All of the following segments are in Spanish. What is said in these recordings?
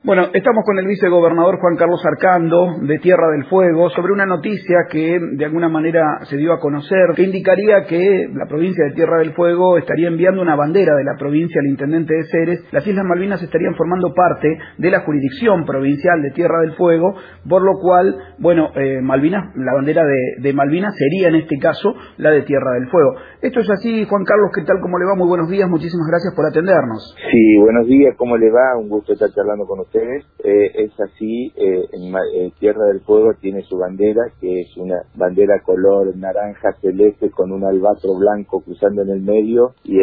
Bueno, estamos con el vicegobernador Juan Carlos Arcando, de Tierra del Fuego, sobre una noticia que de alguna manera se dio a conocer, que indicaría que la provincia de Tierra del Fuego estaría enviando una bandera de la provincia al intendente de Ceres. Las Islas Malvinas estarían formando parte de la jurisdicción provincial de Tierra del Fuego, por lo cual, bueno, Malvinas, la bandera de Malvinas sería en este caso la de Tierra del Fuego. Esto es así, Juan Carlos, ¿qué tal? ¿Cómo le va? Muy buenos días, muchísimas gracias por atendernos. Sí, buenos días, ¿cómo le va? Un gusto estar charlando con ustedes. Es así, Tierra del Fuego tiene su bandera, que es una bandera color naranja celeste con un albatro blanco cruzando en el medio y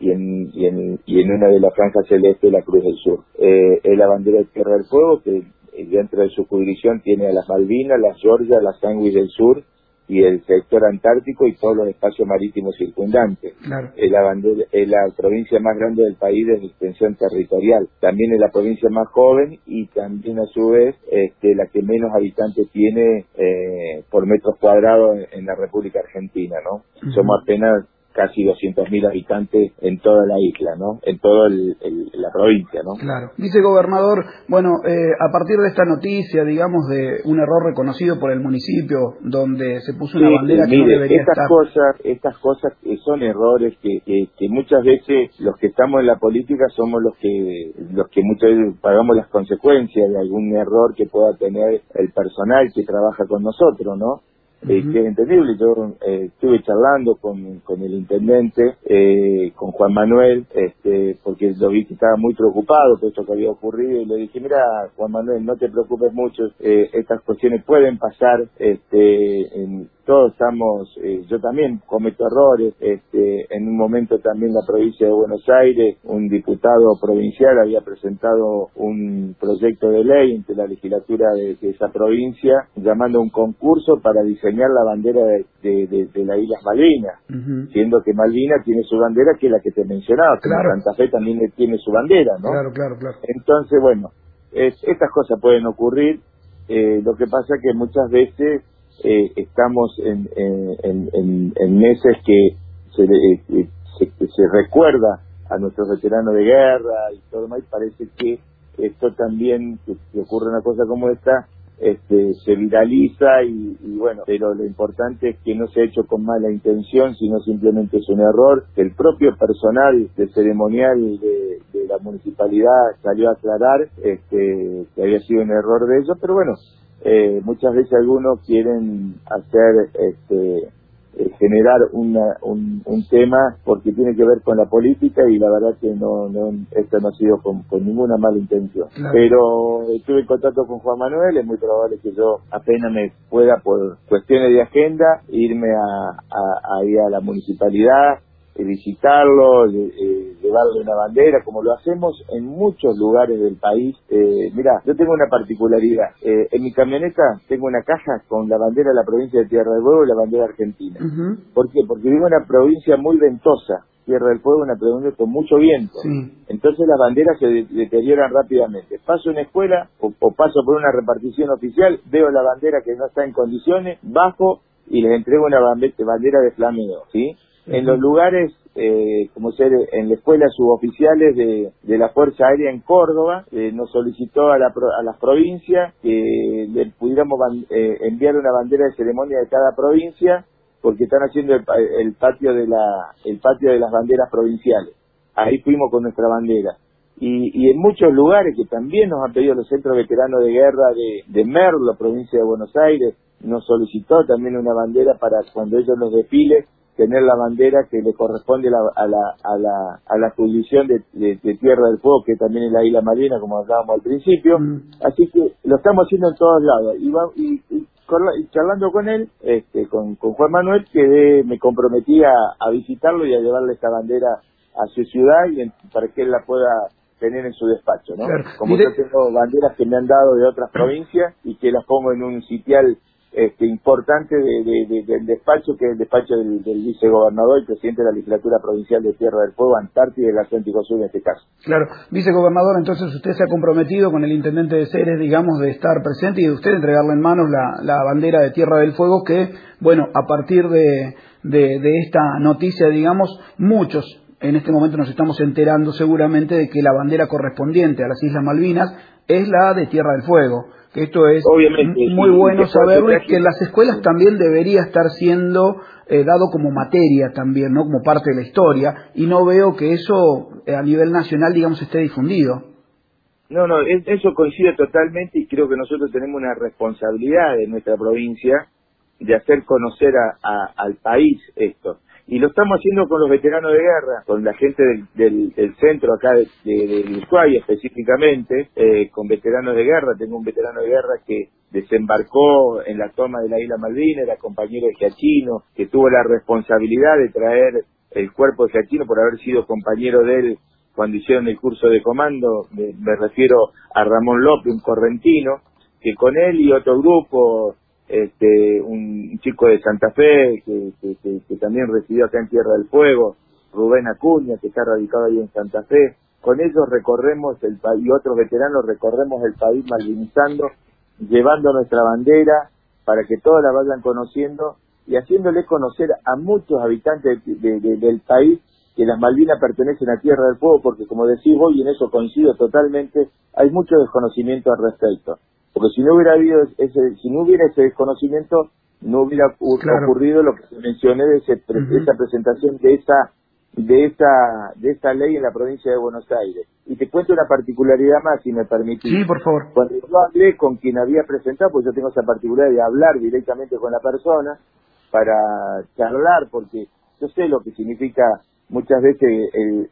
en una de las franjas celeste la Cruz del Sur. Es la bandera de Tierra del Fuego que dentro de su jurisdicción tiene a las Malvinas, las Georgias, las Sandwich del Sur y el sector antártico y todos los espacios marítimos circundantes. Claro. Es la provincia más grande del país de extensión territorial. También es la provincia más joven y también a su vez la que menos habitantes tiene por metros cuadrados en la República Argentina, ¿no? Uh-huh. Somos apenas casi 200.000 habitantes en toda la isla, ¿no? En toda la provincia, ¿no? Claro. Vicegobernador, bueno, a partir de esta noticia, digamos, de un error reconocido por el municipio, donde se puso una bandera que no debería estar. Estas cosas son errores que muchas veces los que estamos en la política somos los que muchas veces pagamos las consecuencias de algún error que pueda tener el personal que trabaja con nosotros, ¿no? Que es entendible. Yo estuve charlando con el intendente, con Juan Manuel, porque lo vi que estaba muy preocupado por esto que había ocurrido, y le dije, mira, Juan Manuel, no te preocupes mucho, estas cuestiones pueden pasar, todos estamos, yo también cometo errores, en un momento también la provincia de Buenos Aires, un diputado provincial había presentado un proyecto de ley entre la legislatura de esa provincia, llamando a un concurso para diseñar la bandera de las Islas Malvinas, siendo que Malvinas tiene su bandera, que es la que te mencionaba, claro. Santa Fe también tiene su bandera, ¿no? Claro. Entonces, bueno, estas cosas pueden ocurrir, lo que pasa que muchas veces estamos en meses que se recuerda a nuestros veteranos de guerra y todo demás, y parece que esto también, que ocurre una cosa como esta, se viraliza y bueno, pero lo importante es que no se ha hecho con mala intención, sino simplemente es un error. El propio personal de ceremonial de la municipalidad salió a aclarar que había sido un error de ellos, pero bueno, muchas veces algunos quieren hacer generar un tema porque tiene que ver con la política, y la verdad que esto no ha sido con ninguna mala intención. Claro. Pero estuve en contacto con Juan Manuel, es muy probable que yo apenas me pueda, por cuestiones de agenda, irme ahí a la municipalidad, visitarlo, llevarle una bandera, como lo hacemos en muchos lugares del país. Mira, yo tengo una particularidad. En mi camioneta tengo una caja con la bandera de la provincia de Tierra del Fuego y la bandera argentina. ¿Por qué? Porque vivo en una provincia muy ventosa. Tierra del Fuego es una provincia con mucho viento. Sí. Entonces las banderas se deterioran rápidamente. Paso una escuela o paso por una repartición oficial, veo la bandera que no está en condiciones, bajo y les entrego una bandera de flameo, ¿sí? En los lugares, como ser en la escuela suboficiales de la Fuerza Aérea en Córdoba, nos solicitó a las provincias que le pudiéramos enviar una bandera de ceremonia de cada provincia, porque están haciendo el patio de las banderas provinciales. Ahí fuimos con nuestra bandera. Y en muchos lugares que también nos han pedido los centros veteranos de guerra de Merlo, provincia de Buenos Aires, nos solicitó también una bandera para cuando ellos los desfiles, tener la bandera que le corresponde a la jurisdicción de Tierra del Fuego, que también es la Isla Malvinas, como hablábamos al principio. Así que lo estamos haciendo en todos lados. Y charlando con él, con Juan Manuel, me comprometí a visitarlo y a llevarle esta bandera a su ciudad para que él la pueda tener en su despacho, ¿no? Claro. Como yo tengo banderas que me han dado de otras provincias y que las pongo en un sitial importante del despacho, que es el despacho del vicegobernador y presidente de la legislatura provincial de Tierra del Fuego, Antártida y el Atlántico Sur en este caso. Claro, vicegobernador, entonces usted se ha comprometido con el intendente de Ceres, digamos, de estar presente y de usted entregarle en manos la bandera de Tierra del Fuego, que, bueno, a partir de esta noticia, digamos, muchos en este momento nos estamos enterando seguramente de que la bandera correspondiente a las Islas Malvinas es la de Tierra del Fuego. Que esto es obviamente muy bueno saberlo, y que en las escuelas también debería estar siendo dado como materia también, ¿no? Como parte de la historia, y no veo que eso a nivel nacional, digamos, esté difundido. No, eso coincide totalmente, y creo que nosotros tenemos una responsabilidad en nuestra provincia de hacer conocer al país esto. Y lo estamos haciendo con los veteranos de guerra, con la gente del centro acá de Ushuaia específicamente, con veteranos de guerra. Tengo un veterano de guerra que desembarcó en la toma de la isla Malvinas, era compañero de Giachino, que tuvo la responsabilidad de traer el cuerpo de Giachino por haber sido compañero de él cuando hicieron el curso de comando. Me refiero a Ramón López, un correntino, que con él y otro grupo, un chico de Santa Fe que también residió acá en Tierra del Fuego, Rubén Acuña, que está radicado ahí en Santa Fe. Con ellos recorremos el país, y otros veteranos recorremos el país malvinizando, llevando nuestra bandera para que todos la vayan conociendo y haciéndole conocer a muchos habitantes del país que las Malvinas pertenecen a Tierra del Fuego, porque como decís vos, y en eso coincido totalmente, hay mucho desconocimiento al respecto. Porque si no hubiera habido ese desconocimiento, no hubiera ocurrido lo que mencioné de esa presentación de esta ley en la provincia de Buenos Aires. Y te cuento una particularidad más, si me permitís. Sí, por favor. Cuando yo hablé con quien había presentado, pues yo tengo esa particularidad de hablar directamente con la persona para charlar, porque yo sé lo que significa muchas veces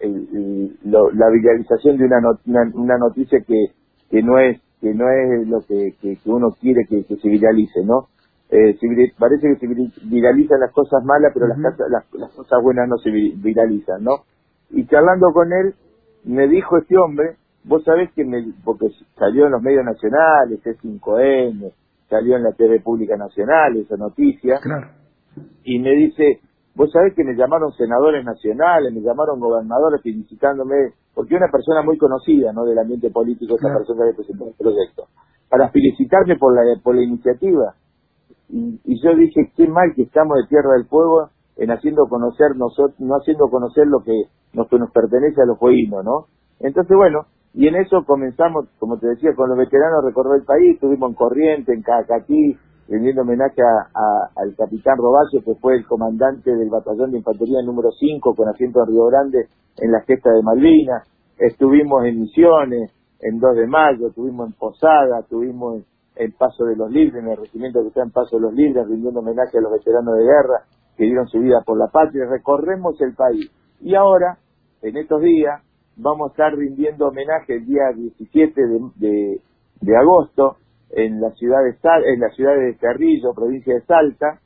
la viralización de una noticia que no es lo que uno quiere que se viralice, ¿no? Parece que se viralizan las cosas malas, pero las cosas buenas no se viralizan, ¿no? Y charlando con él, me dijo este hombre, vos sabés que porque salió en los medios nacionales, C5N, salió en la TV Pública Nacional, esa noticia, claro. Y me dice, vos sabés que me llamaron senadores nacionales, me llamaron gobernadores felicitándome, porque una persona muy conocida, ¿no?, del ambiente político, esa persona que presentó el proyecto, para felicitarme por la iniciativa. Y yo dije, qué mal que estamos de Tierra del Fuego en haciendo conocer no haciendo conocer lo que nos pertenece a los fueguinos, ¿no? Entonces, bueno, y en eso comenzamos, como te decía, con los veteranos a recorrer el país. Estuvimos en Corrientes, en Cacatí, rendiendo homenaje al capitán Roballo, que fue el comandante del batallón de infantería número 5, con asiento en Río Grande, en la gesta de Malvinas. Estuvimos en Misiones, en 2 de Mayo, estuvimos en Posada, estuvimos en Paso de los Libres, en el regimiento que está en Paso de los Libres, rindiendo homenaje a los veteranos de guerra que dieron su vida por la patria. Recorremos el país. Y ahora, en estos días, vamos a estar rindiendo homenaje el día 17 de agosto en la ciudad de Cerrillo, provincia de Salta,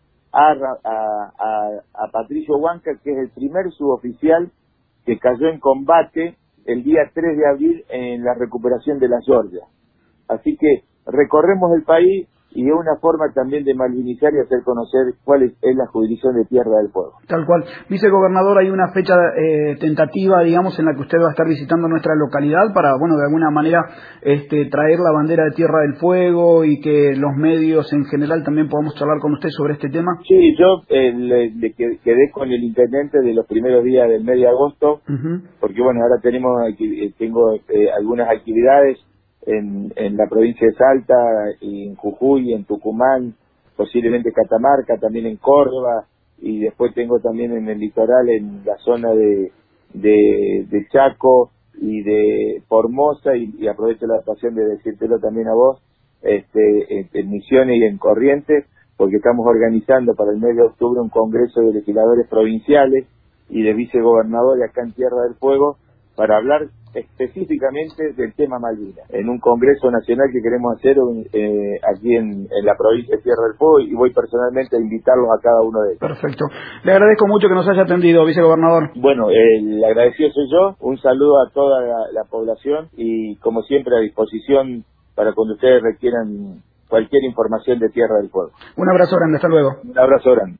a Patricio Huanca, que es el primer suboficial que cayó en combate el día 3 de abril en la recuperación de la Georgia. Así que recorremos el país, y es una forma también de malvinizar y hacer conocer cuál es la jurisdicción de Tierra del Fuego. Tal cual. Vicegobernador, ¿hay una fecha tentativa, digamos, en la que usted va a estar visitando nuestra localidad para, bueno, de alguna manera traer la bandera de Tierra del Fuego y que los medios en general también podamos charlar con usted sobre este tema? Sí, yo quedé con el intendente de los primeros días del mes de agosto, porque bueno, ahora tengo algunas actividades en la provincia de Salta, y en Jujuy, en Tucumán, posiblemente Catamarca, también en Córdoba, y después tengo también en el litoral, en la zona de Chaco y de Formosa, y aprovecho la ocasión de decírtelo también a vos, en Misiones y en Corrientes, porque estamos organizando para el mes de octubre un congreso de legisladores provinciales y de vicegobernadores acá en Tierra del Fuego, para hablar específicamente del tema Malvinas, en un congreso nacional que queremos hacer aquí en la provincia de Tierra del Fuego, y voy personalmente a invitarlos a cada uno de ellos. Perfecto. Le agradezco mucho que nos haya atendido, vicegobernador. Bueno, el agradecido soy yo. Un saludo a toda la población, y como siempre a disposición para cuando ustedes requieran cualquier información de Tierra del Fuego. Un abrazo grande, hasta luego. Un abrazo grande.